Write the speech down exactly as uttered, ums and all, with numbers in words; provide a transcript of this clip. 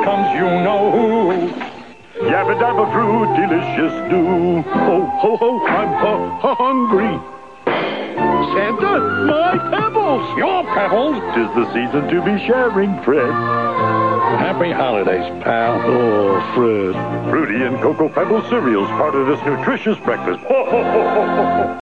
comes you know who. Yabba dabba fruit, delicious do. Oh, ho, ho, I'm hu- hungry. Santa, my pebbles. Your pebbles? 'Tis the season to be sharing, Fred. Happy holidays, pal. Oh, Fred. Fruity and Cocoa Pebbles cereals, part of this nutritious breakfast. Ho, ho, ho, ho, ho.